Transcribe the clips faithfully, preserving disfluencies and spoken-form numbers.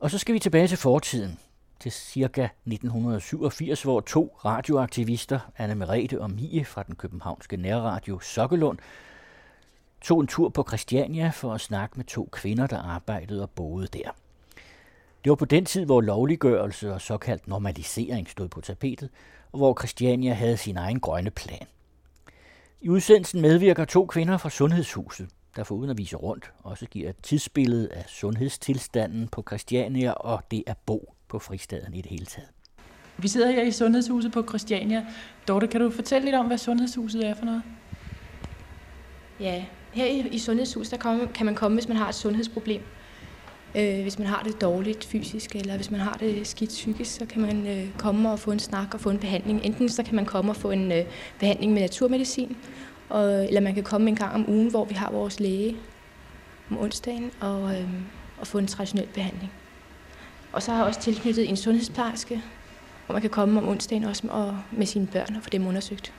Og så skal vi tilbage til fortiden, til ca. nitten syvogfirs, hvor to radioaktivister, Anne Merete og Mie fra den københavnske nærradio Sokkelund, tog en tur på Christiania for at snakke med to kvinder, der arbejdede og boede der. Det var på den tid, hvor lovliggørelse og såkaldt normalisering stod på tapetet, og hvor Christiania havde sin egen grønne plan. I udsendelsen medvirker to kvinder fra Sundhedshuset, der foruden at vise rundt også giver et tidsbillede af sundhedstilstanden på Christiania og det at bo på fristaden i det hele taget. Vi sidder her i Sundhedshuset på Christiania. Dorte, kan du fortælle lidt om, hvad Sundhedshuset er for noget? Ja, her i, i Sundhedshuset der kan, kan man komme, hvis man har et sundhedsproblem. Øh, hvis man har det dårligt fysisk, eller hvis man har det skidt psykisk, så kan man øh, komme og få en snak og få en behandling. Enten så kan man komme og få en øh, behandling med naturmedicin, og, eller man kan komme en gang om ugen, hvor vi har vores læge om onsdagen, og, øh, og få en traditionel behandling. Og så har jeg også tilknyttet en sundhedsplejerske, hvor man kan komme om onsdagen også og med sine børn og få dem undersøgt.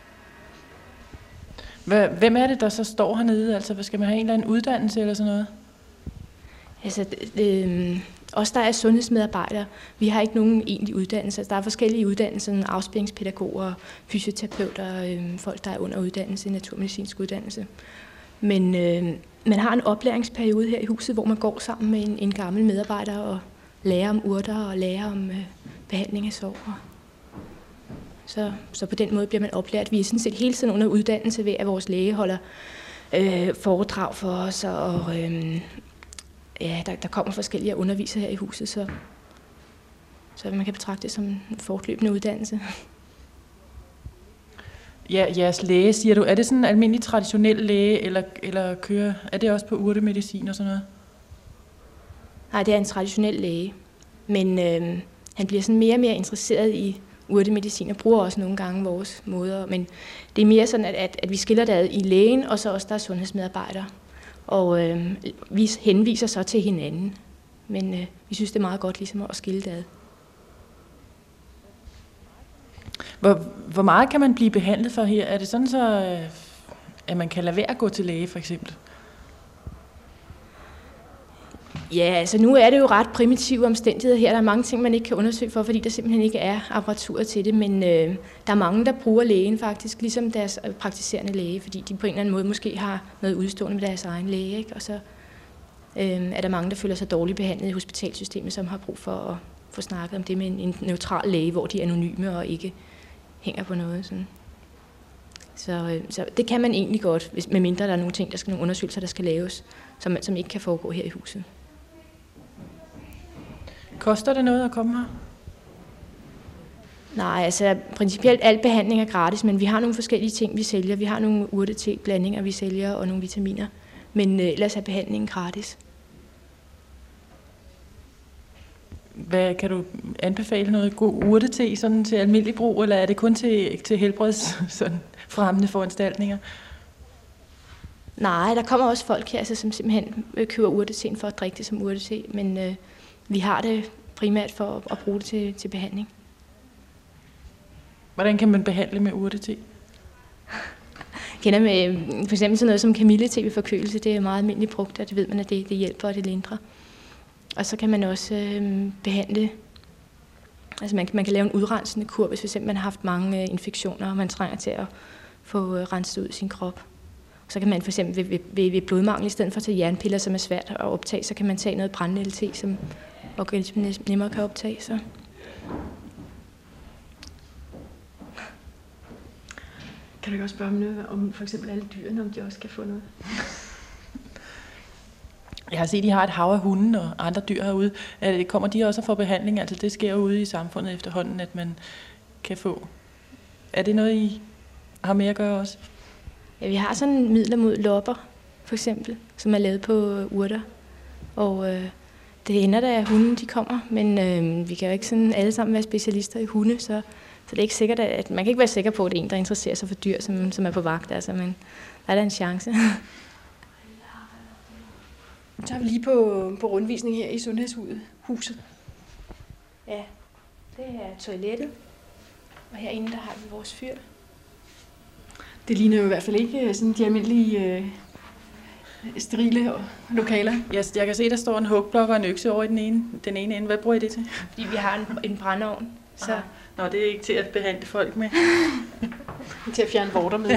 Hvem er det, der så står hernede? Altså, skal man have en eller anden uddannelse eller sådan noget? Altså, øh, os der er sundhedsmedarbejdere, vi har ikke nogen egentlig uddannelse. Der er forskellige uddannelser, afspæringspædagoger, fysioterapeuter, øh, folk der er under uddannelse, naturmedicinsk uddannelse. Men øh, man har en oplæringsperiode her i huset, hvor man går sammen med en, en gammel medarbejder og lærer om urter og lærer om øh, behandling af sår. Så, så på den måde bliver man oplært. Vi er sådan set hele tiden under uddannelse ved, at vores læge holder øh, foredrag for os, og øh, ja, der, der kommer forskellige undervisere her i huset, så, så man kan betragte det som en fortløbende uddannelse. Ja, jeres læge, siger du, er det sådan en almindelig traditionel læge, eller, eller kører, er det også på urtemedicin og sådan noget? Nej, det er en traditionel læge, men øh, han bliver sådan mere og mere interesseret i urtemedicin og bruger også nogle gange vores måder, men det er mere sådan, at, at, at vi skiller det ad i lægen, og så også der er sundhedsmedarbejdere. Og øh, vi henviser så til hinanden, men øh, vi synes, det er meget godt ligesom at skille det ad. Hvor, hvor meget kan man blive behandlet for her? Er det sådan så, at man kan lade være at gå til læge, for eksempel? Ja, altså nu er det jo ret primitive omstændigheder her. Der er mange ting, man ikke kan undersøge for, fordi der simpelthen ikke er apparatur til det. Men øh, der er mange, der bruger lægen faktisk, ligesom deres praktiserende læge, fordi de på en eller anden måde måske har noget udstående med deres egen læge. Ikke? Og så øh, er der mange, der føler sig dårligt behandlet i hospitalsystemet, som har brug for at få snakket om det med en, en neutral læge, hvor de er anonyme og ikke hænger på noget. Sådan. Så, øh, så det kan man egentlig godt, hvis, medmindre der er nogle ting, der skal nogle undersøgelser, der skal laves, som, som ikke kan foregå her i huset. Koster det noget at komme her? Nej, altså principielt al behandling er gratis, men vi har nogle forskellige ting, vi sælger. Vi har nogle urte-te-blandinger, vi sælger, og nogle vitaminer. Men øh, ellers er behandlingen gratis. Hvad, kan du anbefale noget god urte-te sådan til almindelig brug, eller er det kun til, til helbreds sådan, fremmende foranstaltninger? Nej, der kommer også folk her, altså, som simpelthen køber urte-teen for at drikke det som urte-te, men øh, vi har det primært for at, at bruge det til, til behandling. Hvordan kan man behandle med urte-te? Jeg kender med for eksempel sådan noget som kamille-te ved forkølelse. Det er meget almindeligt brugt, og det ved man, at det, det hjælper og det lindrer. Og så kan man også øh, behandle, altså man, man kan lave en udrensende kur, hvis for eksempel man har haft mange øh, infektioner, og man trænger til at få øh, renset ud i sin krop. Så kan man for eksempel ved, ved, ved blodmangel, i stedet for at tage jernpiller, som er svært at optage, så kan man tage noget brændenælde-te, som organismen nemmere kan optage. Så. Kan du også spørge om noget om for eksempel alle dyrene, om de også kan få noget? Jeg har set, at I har et hav af hunde og andre dyr herude. Kommer de også at få behandling? Altså det sker jo ude i samfundet efterhånden, at man kan få. Er det noget, I har med at gøre også? Ja, vi har sådan midler mod lopper, for eksempel, som er lavet på urter. Og øh, det ender da, at hunden de kommer, men øh, vi kan jo ikke sådan alle sammen være specialister i hunde, så, så det er ikke sikkert, at man kan ikke være sikker på, at det er en, der interesserer sig for dyr, som, som er på vagt, altså, men der er der en chance. Så tager vi lige på, på rundvisning her i Sundhedshuset. Ja, det er toilettet, og herinde der har vi vores fyr. Det ligner jo i hvert fald ikke sådan de almindelige øh, sterile lokaler. Yes, jeg kan se, der står en hugblok og en økse over i den ene, den ene ende. Hvad bruger I det til? Fordi vi har en, en brændeovn. Så. Nå, det er ikke til at behandle folk med. Til at fjerne vorter med.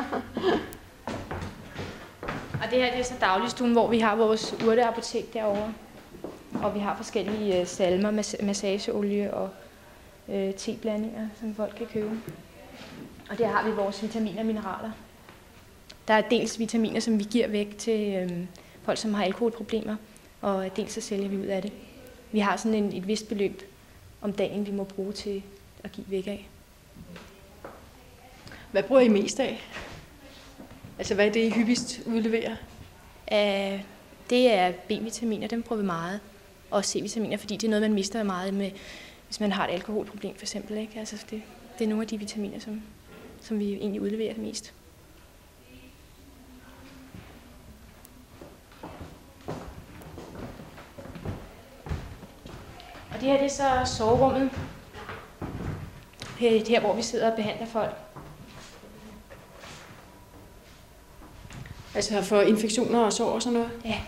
Og det her det er så dagligstuen, hvor vi har vores urteapotek derovre. Og vi har forskellige øh, salmer, mas- massageolie og øh, teblandinger, som folk kan købe. Og der har vi vores vitaminer og mineraler. Der er dels vitaminer, som vi giver væk til øh, folk, som har alkoholproblemer, og dels så sælger vi ud af det. Vi har sådan en, et vist beløb om dagen, vi må bruge til at give væk af. Hvad bruger I mest af? Altså, hvad er det, I hyppigst udleverer? Uh, det er B-vitaminer, dem bruger vi meget. Og C-vitaminer, fordi det er noget, man mister meget med, hvis man har et alkoholproblem for eksempel. Ikke? Altså, det, det er nogle af de vitaminer, som, som vi egentlig udleverer det mest. Og det her det er så soverummet. Her, her hvor vi sidder og behandler folk. Altså for infektioner og sår og sådan noget? Ja.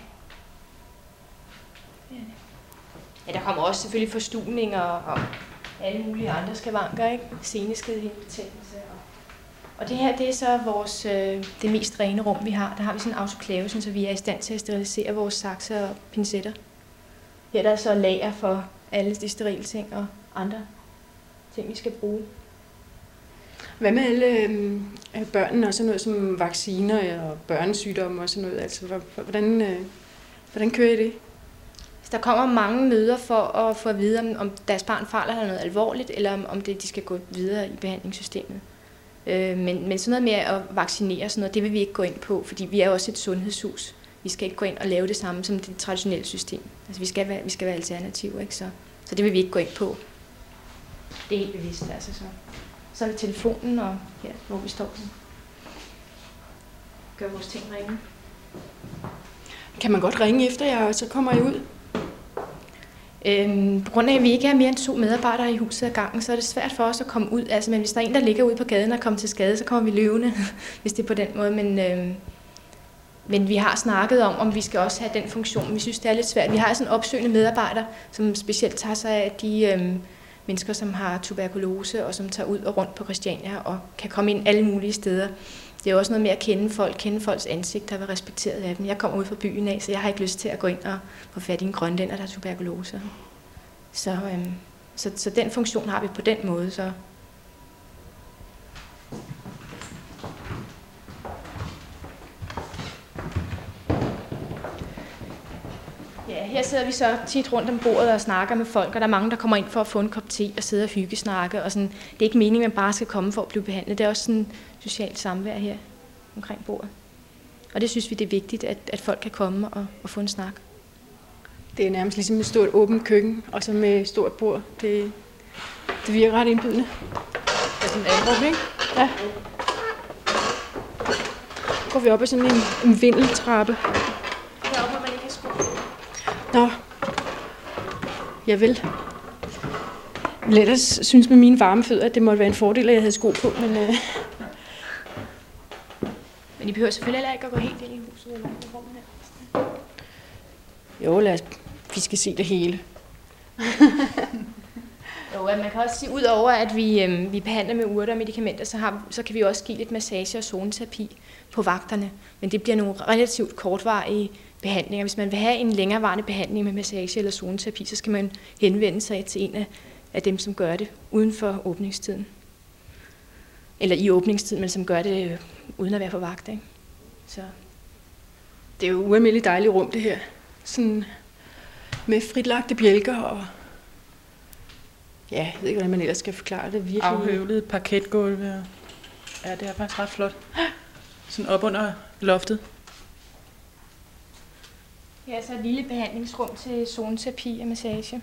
Ja, der kommer også selvfølgelig forstuninger og alle mulige andre skavanker, ikke? Seneskedhindebetændelse. Og det her, det er så vores, øh, det mest rene rum, vi har. Der har vi sådan en autoklave, så vi er i stand til at sterilisere vores sakser og pincetter. Her der er så lager for alle de sterile ting og andre ting, vi skal bruge. Hvad med alle øh, børnene og sådan noget som vacciner og børnesygdomme og sådan noget? Altså, hvordan, øh, hvordan kører I det? Så der kommer mange møder for at få at vide, om, om deres barn fejler eller noget alvorligt, eller om, om det, de skal gå videre i behandlingssystemet. Øh, men, men sådan noget med at vaccinere, sådan noget, det vil vi ikke gå ind på, fordi vi er også et sundhedshus. Vi skal ikke gå ind og lave det samme som det traditionelle system. Altså, vi skal være, vi skal være alternativer, ikke? Så, så det vil vi ikke gå ind på. Det er helt bevidst, altså så. Så er det telefonen, og her, hvor vi står. Gør vores ting ringe. Kan man godt ringe efter jer, og så kommer I ud? Øhm, på grund af, at vi ikke er mere end to medarbejdere i huset ad gangen, så er det svært for os at komme ud. Altså, men hvis der er en, der ligger ude på gaden og kommer til skade, så kommer vi løbende, hvis det er på den måde. Men, øhm, men vi har snakket om, om vi skal også have den funktion. Vi synes, det er lidt svært. Vi har sådan en opsøgende medarbejder, som specielt tager sig af de øhm, mennesker, som har tuberkulose, og som tager ud og rundt på Christiania og kan komme ind alle mulige steder. Det er også noget med at kende folk, kende folks ansigter og være respekteret af dem. Jeg kommer ud fra byen af, så jeg har ikke lyst til at gå ind og få fat i en grønlænder, der har tuberkulose. Så, øhm, så, så den funktion har vi på den måde. Så. Ja, her sidder vi så tit rundt om bordet og snakker med folk, og der er mange, der kommer ind for at få en kop te og sidde og hyggesnakke. Og sådan. Det er ikke meningen, at man bare skal komme for at blive behandlet. Det er også sådan socialt samvær her omkring bordet. Og det synes vi, det er vigtigt, at, at folk kan komme og, og få en snak. Det er nærmest ligesom et stort åbent køkken, og så med et stort bord. Det, det virker ret indbydende. Det er sådan en alrum, ikke? Ja. Så går vi op ad sådan en, en vindeltrappe. Heroppe må man ikke have sko. Nå. Ja vel. Jeg vil ellers synes med mine varme fødder, at det måtte være en fordel, at jeg havde sko på, men... Øh... Men I behøver selvfølgelig heller ikke at gå helt ind i huset eller i rummet her. Jo, lad os... vi skal se det hele. Jo, at man kan også sige, udover at vi, øh, vi behandler med urter og medicamenter, så, har, så kan vi også give lidt massage og zoneterapi på vagterne. Men det bliver nogle relativt kortvarige behandlinger. Hvis man vil have en længerevarende behandling med massage eller zoneterapi, så skal man henvende sig til en af, af dem, som gør det uden for åbningstiden. Eller i åbningstiden, men som gør det øh, uden at være på vagt. Ikke? Så. Det er jo ualmindeligt dejligt rum, det her. Sådan med fritlagte bjælker og... Ja, jeg ved ikke, hvordan man ellers skal forklare det. Virkelig. Afhøvlet parketgulve. Ja, det er faktisk ret flot. Sådan op under loftet. Ja, så et lille behandlingsrum til zoneterapi og massage.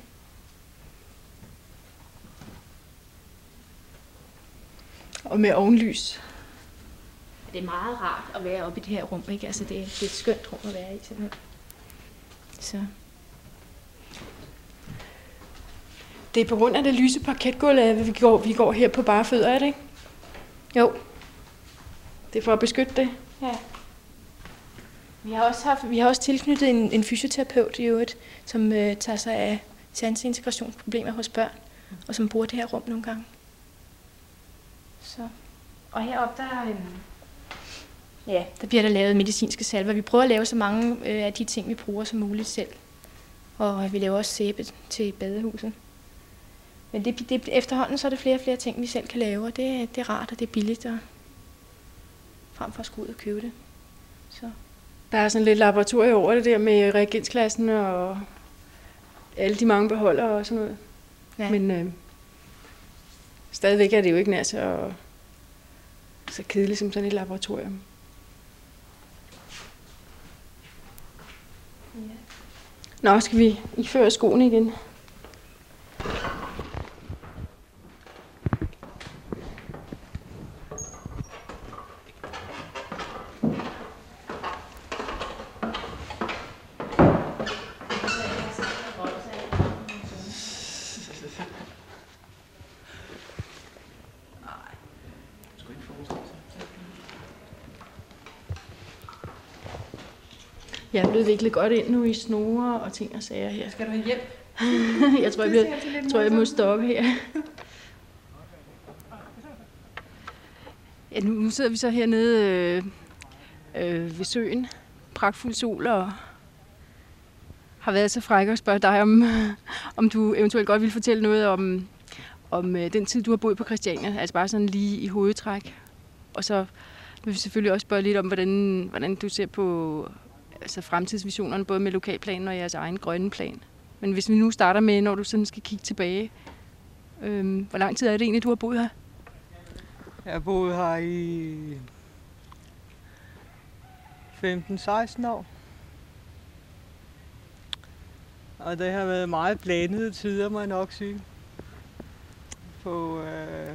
Og med ovenlys. Det er meget rart at være oppe i det her rum, ikke? Altså, det er, det er et skønt rum at være i, simpelthen. Så. Det er på grund af det lyse parketgulv, at vi går, vi går her på bare fødder, er det ikke? Jo. Det er for at beskytte det. Ja. Vi har også, haft, vi har også tilknyttet en, en fysioterapeut i øvrigt, som øh, tager sig af sansintegrationsproblemer hos børn, og som bruger det her rum nogle gange. Så. Og heroppe, der, øh, ja, der bliver der lavet medicinske salver. Vi prøver at lave så mange øh, af de ting, vi bruger som muligt selv. Og vi laver også sæbe til badehuset. Men det, det, efterhånden så er det flere og flere ting, vi selv kan lave, og det, det er rart, og det er billigt, og frem for at skulle ud og købe det. Så. Der er sådan lidt laboratorie over det der med reagensklassen og alle de mange beholdere og sådan noget. Ja. Men øh, stadigvæk er det jo ikke nær så, så kedeligt som sådan et laboratorium. Ja. Nå, skal vi iføre skoene igen? Jeg er blevet viklet godt ind nu i snore og ting og sager her. Skal du have hjælp? jeg tror, jeg, bliver, tror, jeg må stoppe her. Ja, nu, nu sidder vi så hernede øh, øh, ved søen. Pragtfuld sol, og har været så fræk at spørge dig, om, om du eventuelt godt vil fortælle noget om, om øh, den tid, du har boet på Christiania. Altså bare sådan lige i hovedtræk. Og så vil vi selvfølgelig også spørge lidt om, hvordan, hvordan du ser på altså fremtidsvisionerne, både med lokalplanen og jeres egen grønne plan. Men hvis vi nu starter med, når du sådan skal kigge tilbage, øhm, hvor lang tid er det egentlig, du har boet her? Jeg har boet her i femten seksten år. Og det har været meget blandede tider, må jeg nok sige. På øh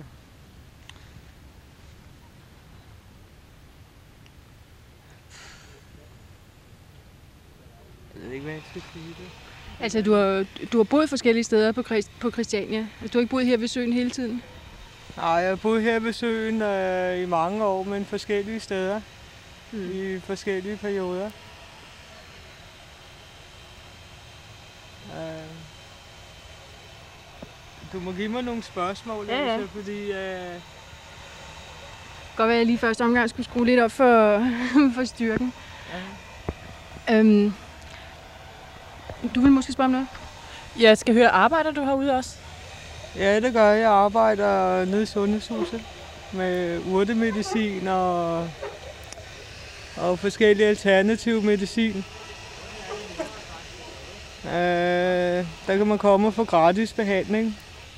Jeg ved ikke, hvad jeg skal sige det. Altså, du har, du har boet forskellige steder på, Christ, på Christiania. Altså, du har ikke boet her ved søen hele tiden? Nej, jeg har boet her ved søen øh, i mange år, men forskellige steder. Mm. I forskellige perioder. Øh. Du må give mig nogle spørgsmål, ja, ja. Altså, fordi... Øh... Godt være, at jeg lige første omgang skulle skrue lidt op for, for styrken. Ja. Øhm. Du vil måske spørge om noget? Jeg skal høre, arbejder du herude også? Ja, det gør jeg. Jeg arbejder nede i sundhedshuset med urtemedicin og, og forskellige alternative medicin. Øh, der kan man komme og få gratis behandling.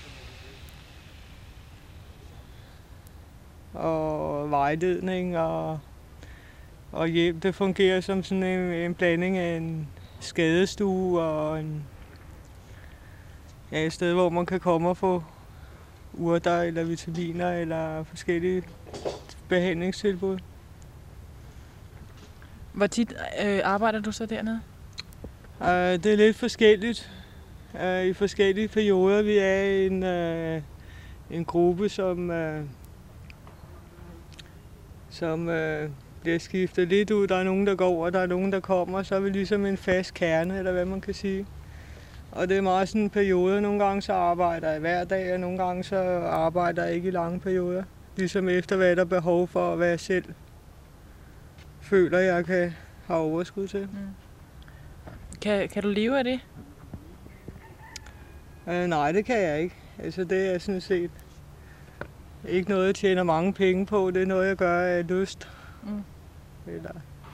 Og vejledning og, og hjælp. Det fungerer som sådan en, en blanding af en skadestue og en, ja, et sted, hvor man kan komme og få urter eller vitaminer eller forskellige behandlingstilbud. Hvor tit øh, arbejder du så dernede? Uh, det er lidt forskelligt. Uh, I forskellige perioder. Vi er en, uh, en gruppe, som, uh, som uh, bliver skiftet lidt ud. Der er nogen, der går, og der er nogen, der kommer. Så er vi ligesom en fast kerne, eller hvad man kan sige. Og det er meget sådan en periode. Nogle gange så arbejder jeg hver dag, og nogle gange så arbejder jeg ikke i lange perioder. Ligesom efter, hvad der er behov for, hvad jeg selv føler, jeg kan have overskud til. Mm. Kan, kan du leve af det? Uh, nej, det kan jeg ikke. Altså, det er sådan set ikke noget, jeg tjener mange penge på. Det er noget, jeg gør af lyst. Mm. Eller...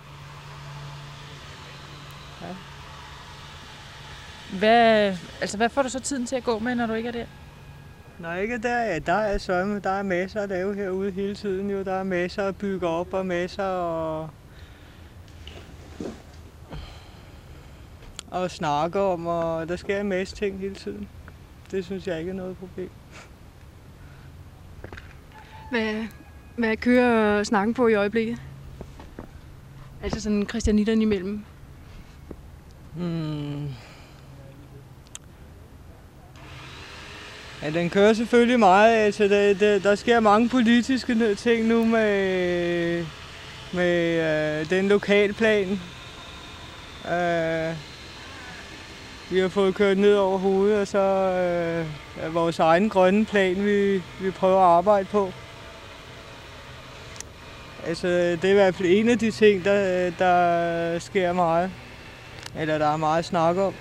Ja. Hvad, altså, hvad får du så tiden til at gå med, når du ikke er der? Når jeg ikke er der, ja, der er sørme. Der er masser at lave herude hele tiden. Jo. Der er masser at bygge op, og masser at, at snakke om, og der sker en masse ting hele tiden. Det synes jeg ikke er noget problem. Hvad, hvad kører snakken på i øjeblikket? Altså sådan christianitterne imellem? Hmm. Ja, den kører selvfølgelig meget. Altså, der, der, der sker mange politiske ting nu med, med øh, den lokalplan, Øh, vi har fået kørt ned over hovedet, og så øh, er vores egen grønne plan, vi, vi prøver at arbejde på. Altså, det er i hvert fald en af de ting, der, der sker meget. Eller der er meget snak om.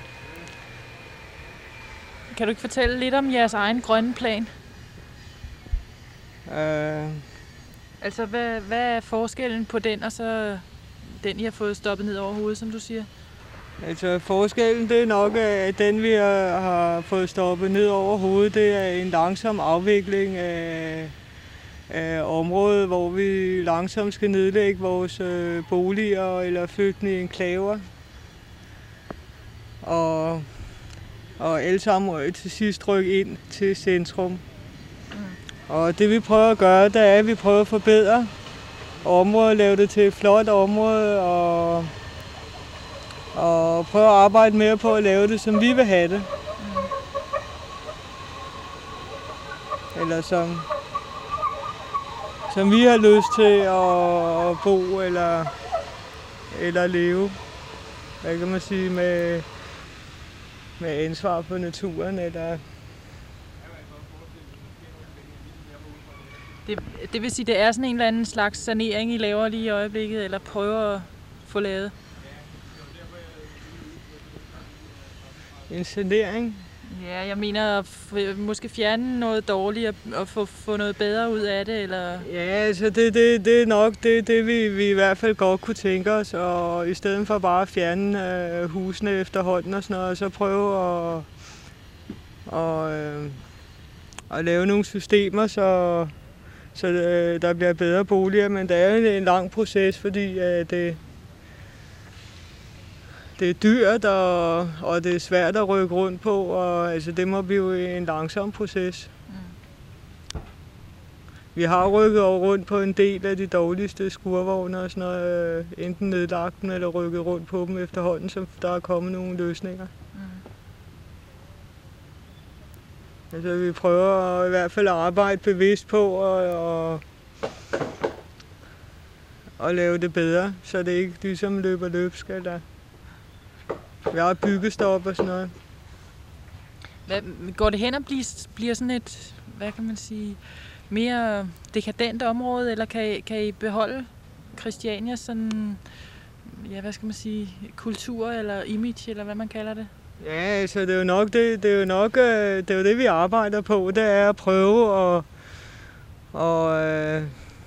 Kan du ikke fortælle lidt om jeres egen grønne plan? Øh, Altså, hvad, hvad er forskellen på den, og så den, I har fået stoppet ned over hovedet, som du siger? altså, forskellen det er nok, at den, vi har, har fået stoppet ned over hovedet, det er en langsom afvikling af, af området, hvor vi langsomt skal nedlægge vores øh, boliger eller flygtende enklaver. Og, og alle sammen til sidst rykke ind til centrum. Mm. Og det vi prøver at gøre, det er, at vi prøver at forbedre området, lave det til et flot område, og, og prøve at arbejde mere på at lave det, som vi vil have det. Mm. Eller som, som vi har lyst til at, at bo eller, eller leve. Hvad kan man sige, med, med ansvar for naturen, eller... Det, det vil sige, det er sådan en eller anden slags sanering, I laver lige i øjeblikket, eller prøver at få lavet? En sanering? Ja, jeg mener at f- måske fjerne noget dårligt og få, få noget bedre ud af det, eller... Ja, altså det, det, det er nok det, det vi, vi i hvert fald godt kunne tænke os, og i stedet for bare at fjerne øh, husene efterhånden og sådan noget, så prøve at, og, øh, at lave nogle systemer, så, så øh, der bliver bedre boliger, men det er en, en lang proces, fordi øh, det, det er dyrt, og, og det er svært at rykke rundt på, og altså, det må blive en langsom proces. Mm. Vi har rykket over rundt på en del af de dårligste skurvogne og sådan noget, enten nedlagt dem eller rykket rundt på dem efterhånden, så der er kommet nogle løsninger. Mm. Altså, vi prøver i hvert fald at arbejde bevidst på og, og, og lave det bedre, så det ikke ligesom løber løbsk eller... Vi har byggestop og sådan noget. Hvad, går det hen og bliver, bliver sådan et, hvad kan man sige, mere dekadent område, eller kan I, kan I beholde Christiania sådan, ja, hvad skal man sige, kultur eller image, eller hvad man kalder det? Ja, altså det er jo nok det, det er jo nok, det er jo det vi arbejder på, det er at prøve at, og, øh,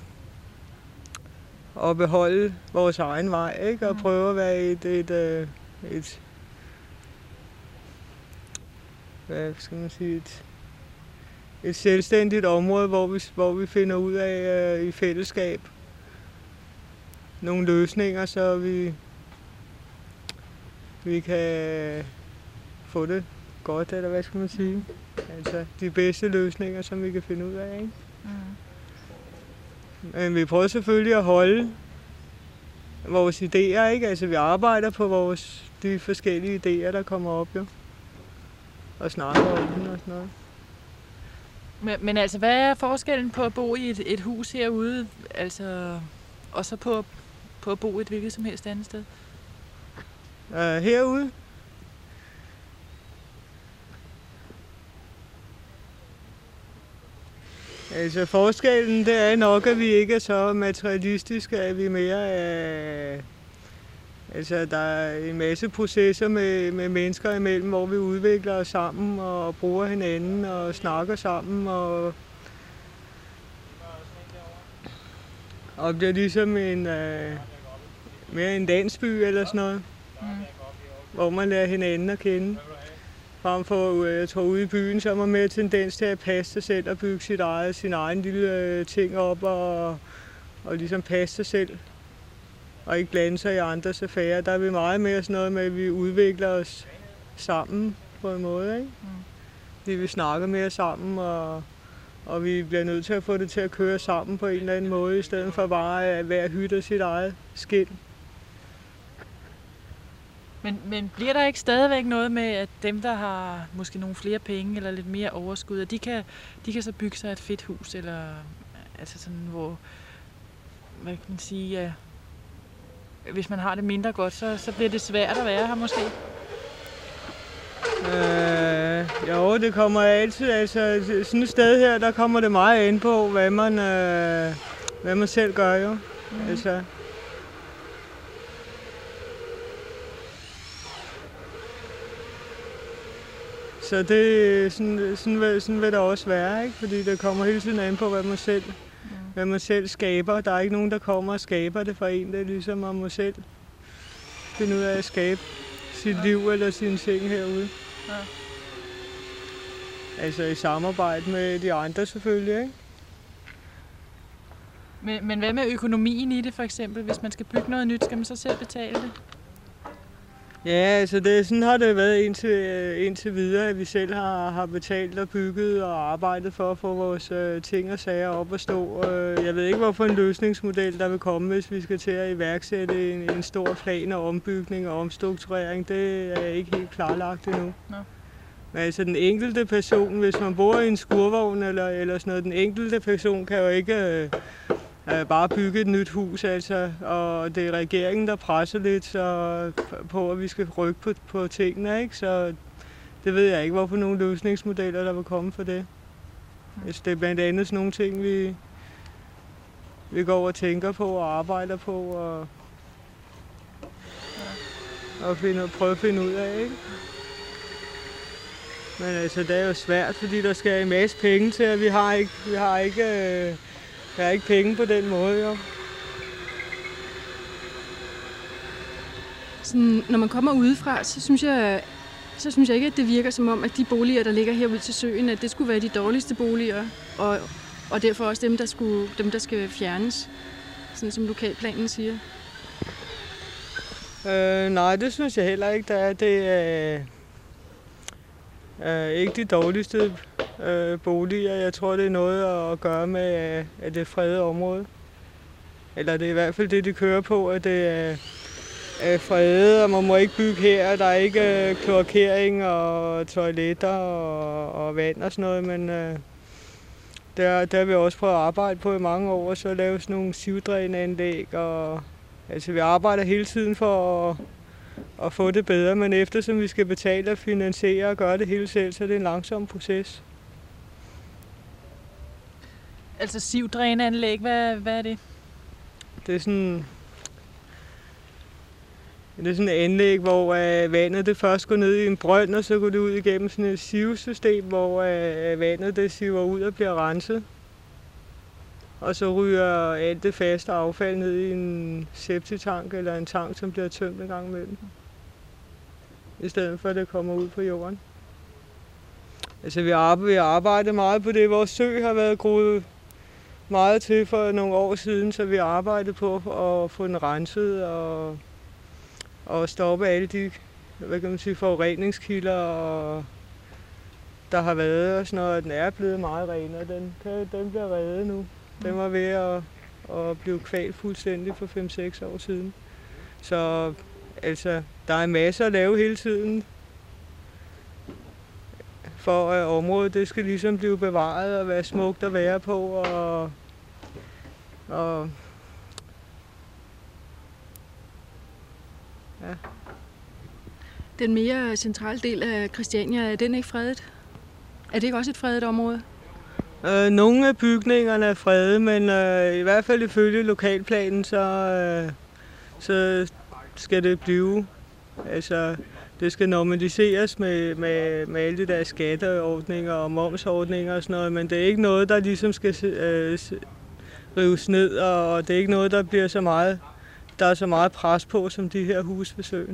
at beholde vores egen vej, ikke? Og prøve at være et, et, et, et hvad skal man sige, et, et selvstændigt område, hvor vi, hvor vi finder ud af uh, i fællesskab nogle løsninger, så vi, vi kan få det godt, eller hvad skal man sige. Altså de bedste løsninger, som vi kan finde ud af, ikke? Mm. Men vi prøver selvfølgelig at holde vores idéer, ikke? Altså vi arbejder på vores, de forskellige idéer, der kommer op, jo. Og snakker om den og sådan noget. Men, men altså, hvad er forskellen på at bo i et, et hus herude, altså, og så på, på at bo et hvilket som helst andet sted? Uh, herude? Altså forskellen, det er nok, at vi ikke er så materialistiske, at vi mere er... Altså, der er en masse processer med, med mennesker imellem, hvor vi udvikler os sammen og bruger hinanden og snakker sammen og, og bliver ligesom en, uh, mere en landsby eller sådan noget, mm. hvor man lærer hinanden at kende. Frem for, jeg tror, ude i byen, så er man mere tendens til at passe sig selv og bygge sit eget, sin egen lille ting op og, og ligesom passe sig selv. Og ikke blande sig i andres affærer. Der er vi meget mere sådan noget med, at vi udvikler os sammen på en måde, ikke? Mm. Vi vil snakke mere sammen, og, og vi bliver nødt til at få det til at køre sammen på en eller anden måde, i stedet for bare at være hytte sit eget skind. Men, men bliver der ikke stadigvæk noget med, at dem, der har måske nogle flere penge eller lidt mere overskud, at de kan, de kan så bygge sig et fedt hus, eller altså sådan, hvor, hvad kan man sige, ja, hvis man har det mindre godt, så, så bliver det svært at være her måske? Øh, jo, det kommer altid, altså sådan et sted her, der kommer det meget ind på, hvad man, øh, hvad man selv gør jo. Mm. Altså. Så det, sådan, sådan, sådan vil det også være, ikke? Fordi det kommer hele tiden an på, hvad man selv, mm. hvad man selv skaber. Der er ikke nogen, der kommer og skaber det for en. Det er ligesom, man må selv finde ud af at skabe sit ja. liv eller sine ting herude. Ja. Altså i samarbejde med de andre selvfølgelig, ikke? Men, men hvad med økonomien i det for eksempel? Hvis man skal bygge noget nyt, skal man så selv betale det? Ja, altså det, sådan har det været indtil, indtil videre, at vi selv har, har betalt og bygget og arbejdet for at få vores øh, ting og sager op at stå. Jeg ved ikke, hvorfor en løsningsmodel der vil komme, hvis vi skal til at iværksætte en, en stor plan og ombygning og omstrukturering. Det er ikke helt klarlagt endnu. Nå. Men altså den enkelte person, hvis man bor i en skurvogn eller, eller sådan noget, den enkelte person kan jo ikke øh, øh, bare bygge et nyt hus, altså. Og det er regeringen, der presser lidt så, på, at vi skal rykke på, på tingene, ikke? Så det ved jeg ikke, hvorfor nogle løsningsmodeller, der vil komme for det. Altså, det er blandt andet sådan nogle ting, vi, vi går og tænker på og arbejder på og, og finder, prøver at finde ud af, ikke? Men altså, det er jo svært, fordi der skal en masse penge til, at vi har ikke, vi har ikke, øh, vi har ikke penge på den måde, jo. Sådan, når man kommer udefra, så synes jeg, så synes jeg ikke, at det virker som om, at de boliger, der ligger herude til søen, at det skulle være de dårligste boliger, og, og derfor også dem, der, skulle, dem, der skal fjernes, sådan som lokalplanen siger. Øh, nej, det synes jeg heller ikke, der er. Det er øh, ikke de dårligste øh, boliger. Jeg tror, det er noget at gøre med at det fredede område. Eller det er i hvert fald det, de kører på, at det er er fredet, og man må ikke bygge her. Der er ikke øh, kloakering og toiletter og, og vand og sådan noget, men øh, der, der har vi også prøvet at arbejde på i mange år, og så lave sådan nogle sivdrænanlæg. Og, altså vi arbejder hele tiden for at, at få det bedre, men eftersom vi skal betale og finansiere og gøre det hele selv, så er det en langsom proces. Altså sivdrænanlæg, hvad, hvad er det? Det er sådan... Det er sådan et anlæg, hvor uh, vandet det først går ned i en brønd, og så går det ud igennem sådan et sivesystem, hvor uh, vandet det siver ud og bliver renset. Og så ryger alt det faste affald ned i en septitank eller en tank, som bliver tømt en gang imellem. I stedet for at det kommer ud på jorden. Altså vi har arbejdet meget på det. Vores sø har været groet meget til for nogle år siden, så vi har arbejdet på at få den renset og og stoppe alle de, hvad kan man sige, forureningskilder, og der har været og sådan noget. Den er blevet meget ren, og den, kan, den bliver reddet nu. Den var ved at, at blive kvalt fuldstændig for fem seks år siden. Så altså, der er masser at lave hele tiden, for at området det skal ligesom blive bevaret og være smukt at være på. Og, og ja. Den mere centrale del af Christiania, er den ikke fredet? Er det ikke også et fredet område? Øh, nogle af bygningerne er fredet, men øh, i hvert fald ifølge lokalplanen, så, øh, så skal det blive. Altså, det skal normaliseres med, med, med alle de der skatteordninger og momsordninger og sådan noget, men det er ikke noget, der ligesom skal øh, rives ned, og det er ikke noget, der bliver så meget, der er så meget pres på, som de her huse ved søen.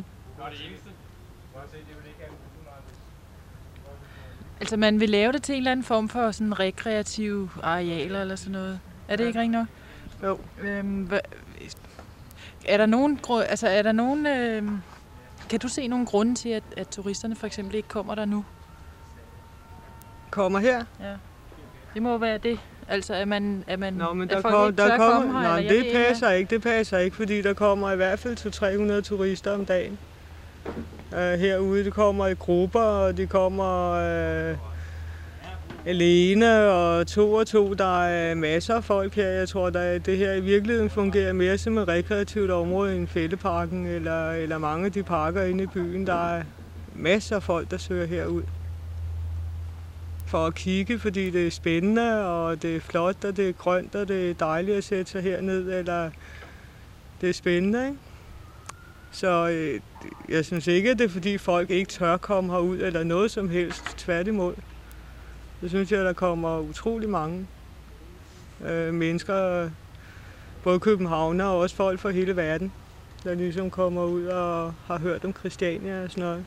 Altså man vil lave det til en eller anden form for sådan rekreative arealer eller sådan noget. Er det ikke rigtigt nok? Jo. Øhm, hva, er der nogen, altså er der nogen, øhm, kan du se nogle grunde til, at, at turisterne for eksempel ikke kommer der nu? Kommer her? Ja. Det må være det. Altså er man, er man Nå, men er der folk kom, ikke der tør kommer, komme her? nej, eller det jeg passer ikke, det passer ikke, fordi der kommer i hvert fald til tre hundrede turister om dagen. Uh, herude, de kommer i grupper, og de kommer uh, alene og to og to. Der er masser af folk her. Jeg tror, at det her i virkeligheden fungerer mere som et rekreativt område end Fælleparken eller, eller mange af de parker inde i byen. Der er masser af folk, der søger herud for at kigge, fordi det er spændende, og det er flot, og det er grønt, og det er dejligt at sætte sig herned, eller det er spændende, ikke? Så øh, jeg synes ikke, at det er fordi folk ikke tør komme herud, eller noget som helst, tværtimod. Så synes jeg, at der kommer utrolig mange øh, mennesker, både københavner og også folk fra hele verden, der ligesom kommer ud og har hørt om Christiania og sådan noget.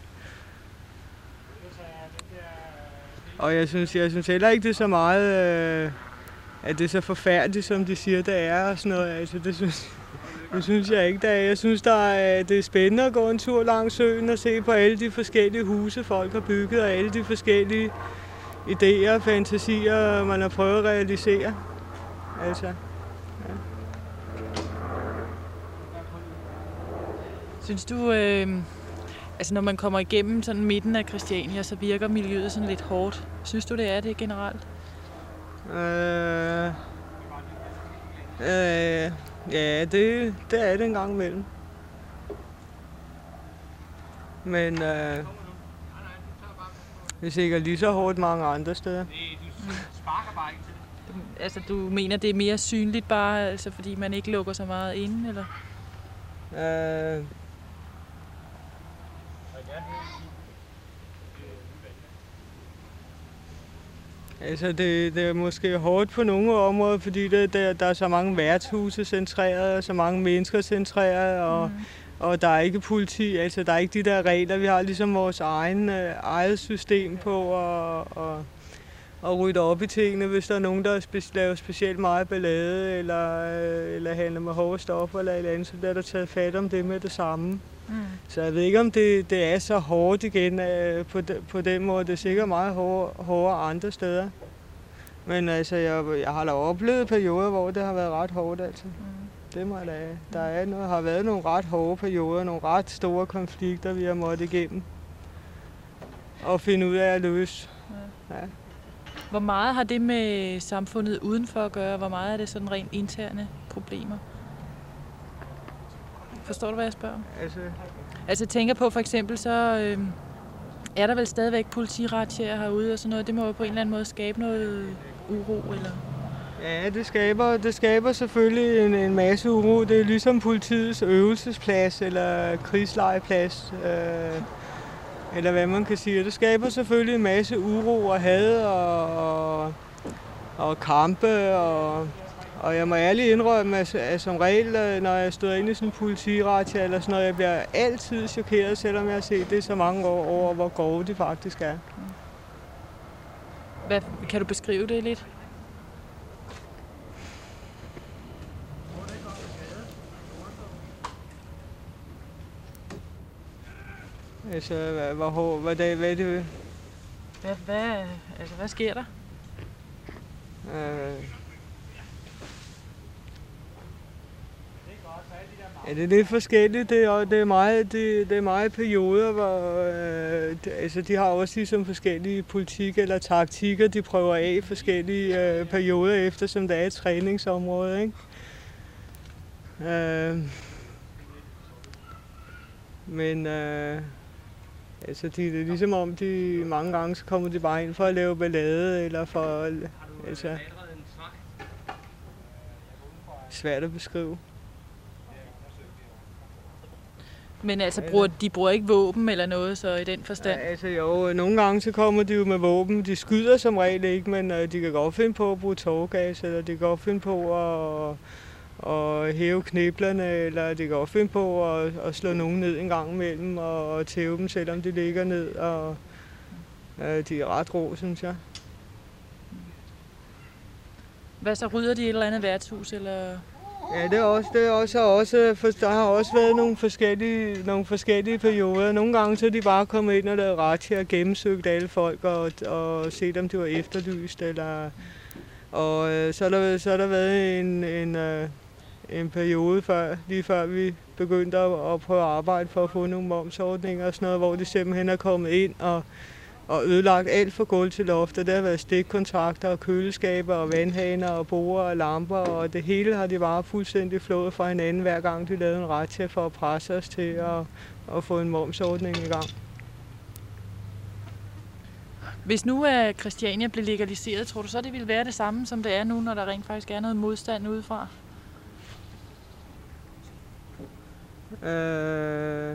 Og jeg synes, jeg synes heller ikke, det er så meget, øh, at det er så forfærdeligt, som de siger, det er og sådan noget. Altså, det synes, det synes jeg ikke, det er. Jeg synes, der er, det er spændende at gå en tur langs søen og se på alle de forskellige huse, folk har bygget, og alle de forskellige idéer og fantasier, man har prøvet at realisere. Altså, ja. Synes du, øh, altså når man kommer igennem sådan midten af Christiania, så virker miljøet sådan lidt hårdt? Synes du, det er det generelt? Øh, øh, ja, det, det er det en gang imellem. Men øh, det er sikkert lige så hårdt mange andre steder. Du, altså du mener, det er mere synligt bare, altså fordi man ikke lukker så meget inde, eller? Øh, Altså, det, det er måske hårdt på nogle områder, fordi det, der, der er så mange værtshuse centreret, og så mange mennesker centreret, og, mm. og der er ikke politi, altså der er ikke de der regler. Vi har ligesom vores egen, øh, eget system på og, og, og rydde op i tingene, hvis der er nogen, der spe- laver specielt meget ballade, eller, øh, eller handler med hårde stoffer eller et eller andet, så bliver der taget fat om det med det samme. Mm. Så jeg ved ikke, om det, det er så hårdt igen øh, på, de, på den måde. Det er sikkert meget hård, hårdere andre steder. Men altså, jeg, jeg har da oplevet perioder, hvor det har været ret hårdt, altså. Mm. Det må jeg da. Der er noget, har været nogle ret hårde perioder, nogle ret store konflikter, vi har måttet igennem. Og finde ud af at løse. Ja. Ja. Hvor meget har det med samfundet udenfor at gøre? Hvor meget er det sådan rent interne problemer? Forstår du, hvad jeg spørger om? Altså, altså jeg tænker på for eksempel, så øh, er der vel stadigvæk politiretjærer herude og sådan noget. Det må jo på en eller anden måde skabe noget uro, eller? Ja, det skaber, det skaber selvfølgelig en, en masse uro. Det er ligesom politiets øvelsesplads eller krigslejeplads, øh, eller hvad man kan sige. Det skaber selvfølgelig en masse uro og had og, og, og kampe og... Og jeg må ærligt indrømme, at, at som regel, når jeg støder ind i sådan en politirazzia eller sådan noget, jeg bliver altid chokeret, selvom jeg har set det så mange år over, hvor grove de faktisk er. Hvad, kan du beskrive det lidt? Altså, hvad, hvor hård, hvad, det, hvad er det? Hvad, hvad, altså, hvad sker der? Øh, Ja, det er lidt forskelligt. Det er, det er meget, det, det er meget perioder, hvor øh, det, altså, de har også ligesom forskellige politik eller taktikker, de prøver af i forskellige øh, perioder efter, som der er et træningsområde, ikke? Øh, men øh, altså, de, det er ligesom om, de mange gange så kommer de bare ind for at lave ballade, eller for, altså, svært at beskrive. Men altså, bruger, de bruger ikke våben eller noget, så i den forstand? Ja, altså jo, nogle gange så kommer de jo med våben. De skyder som regel ikke, men øh, de kan godt finde på at bruge tåregas, eller de kan godt finde på at, at hæve kniblerne, eller de kan godt finde på at, at slå nogen ned en gang imellem, og, og tæve dem, selvom de ligger ned. Og, øh, de er ret rå, synes jeg. Hvad så, rydder de et eller andet værtshus, eller...? Ja, det er også, det er også, også for der har også været nogle forskellige, nogle forskellige perioder. Nogle gange så er de bare kommet ind og lavet razzia og gennemsøgt alle folk og, og set, om de var efterlyst. Eller, og øh, så, er der, så har der været en, en, øh, en periode, før, lige før vi begyndte at, at prøve at arbejde for at få nogle momsordninger og sådan noget, hvor de simpelthen er kommet ind og, og ødelagt alt fra gulv til loft. Og der har været stikkontrakter og køleskaber og vandhaner og borer og lamper, og det hele har de bare fuldstændig flået fra hinanden, hver gang de lavede en rettia for at presse os til at, at få en momsordning i gang. Hvis nu at Christiania blev legaliseret, tror du så, det ville være det samme, som det er nu, når der rent faktisk er noget modstand udefra? Øh...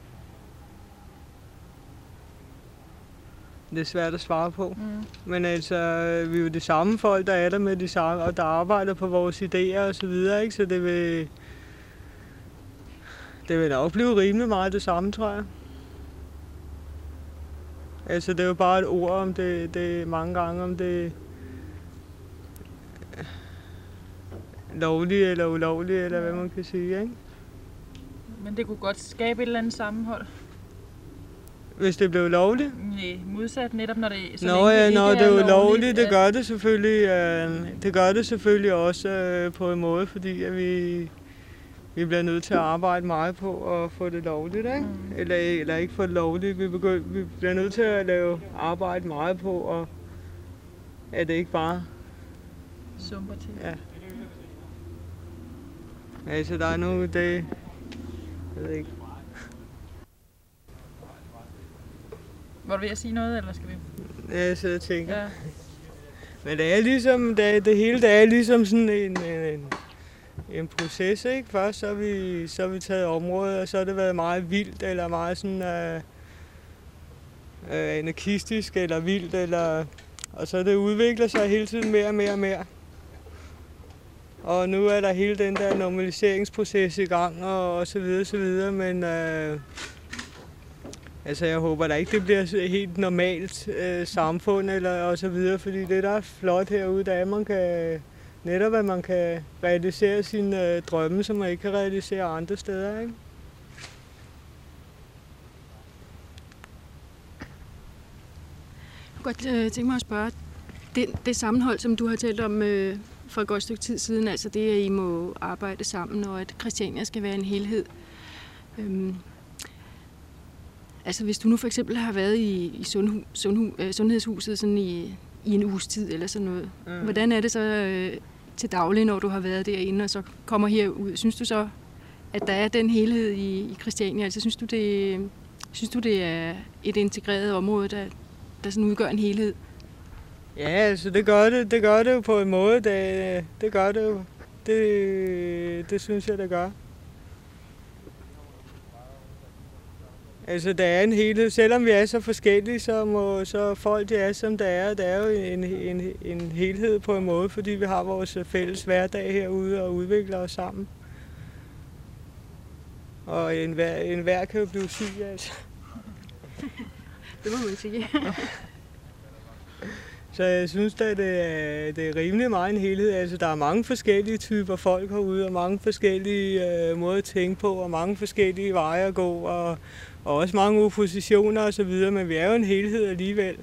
Det er svært at svare på. Mm. Men altså, vi er jo de samme folk, der er der med de samme, og der arbejder på vores idéer og så videre, ikke? Så det vil, det vil nok blive rimelig meget det samme, tror jeg. Altså, det er jo bare et ord om det, det mange gange, om det lovlige eller ulovlige, eller hvad man kan sige, ikke? Men det kunne godt skabe et eller andet sammenhold. Hvis det blev lovligt? Nej, modsat netop, når det, så Nå, længe ja, det når ikke det er er lovligt, lovligt, det gør det selvfølgelig, øh, det gør det selvfølgelig også øh, på en måde, fordi at vi, vi bliver nødt til at arbejde meget på at få det lovligt, ikke? Mm. Eller, eller ikke få det lovligt. Vi, begynd, vi bliver nødt til at lave arbejde meget på, og at det ikke bare sumper til. Ja. Altså, der er nu det, jeg ved ikke. Var du ved at sige noget, eller skal vi? Ja, jeg sidder og tænker. Ja. Men det er ligesom, det, er, det hele det er ligesom sådan en, en, en proces, ikke? Først så har vi, så har vi taget området, og så har det været meget vildt, eller meget sådan uh, uh, anarkistisk, eller vildt, eller, og så det udvikler sig hele tiden mere og mere og mere. Og nu er der hele den der normaliseringsproces i gang, og, og så videre, så videre, men uh, altså, jeg håber da ikke, det bliver et helt normalt øh, samfund eller og så videre, fordi det, der er flot herude, der er, at man kan, netop at man kan realisere sine øh, drømme, som man ikke kan realisere andre steder, ikke? Jeg kunne godt øh, tænke mig at spørge, det, det sammenhold, som du har talt om øh, for et godt stykke tid siden, altså det, at I må arbejde sammen, og at Christiania skal være en helhed. Øhm, Altså hvis du nu for eksempel har været i, i sundhu, sundhu, øh, sundhedshuset sådan i, i en uges tid eller sådan noget, mm. hvordan er det så øh, til daglig, når du har været derinde og så kommer herud? Synes du så, at der er den helhed i, i Christiania? Altså synes du, det, synes du, det er et integreret område, der, der sådan udgør en helhed? Ja, altså det gør det, det gør det jo på en måde, det, det gør det jo. Det, det synes jeg, det gør. Altså, der er en helhed. Selvom vi er så forskellige, så må så folk, de er, som der er. Der er jo en, en, en helhed på en måde, fordi vi har vores fælles hverdag herude og udvikler os sammen. Og enhver, enhver kan jo blive syg, altså. Det må man sige. Så jeg synes, at det er, det er rimelig meget en helhed. Altså, der er mange forskellige typer folk herude, og mange forskellige øh, måder at tænke på, og mange forskellige veje at gå, og, og også mange oppositioner og så videre, men vi er jo en helhed alligevel.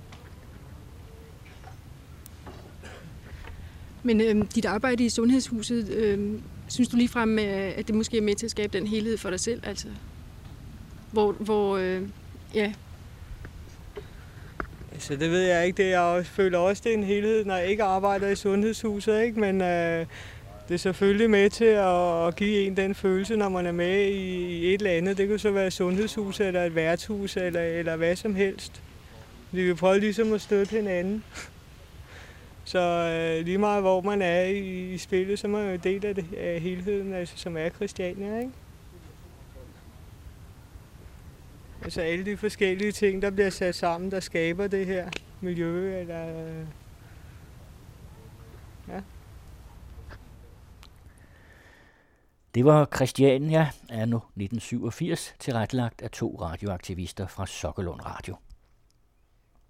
Men øh, dit arbejde i sundhedshuset, øh, synes du ligefrem, at det måske er med til at skabe den helhed for dig selv? Altså, hvor, hvor øh, ja... Så det ved jeg ikke. Det jeg føler også, det er en helhed, når jeg ikke arbejder i sundhedshuset, ikke? Men øh, det er selvfølgelig med til at, at give en den følelse, når man er med i, i et eller andet. Det kan så være et sundhedshus eller et værtshus eller, eller hvad som helst. Vi vil prøve ligesom at støtte hinanden. Så øh, lige meget hvor man er i, i spillet, så er man jo en del af, det, af helheden, altså, som er Christiania, ikke? Altså alle de forskellige ting, der bliver sat sammen, der skaber det her miljø, eller... Ja. Det var Christiania anno nitten syvogfirs, tilrettelagt af to radioaktivister fra Sokkelund Radio.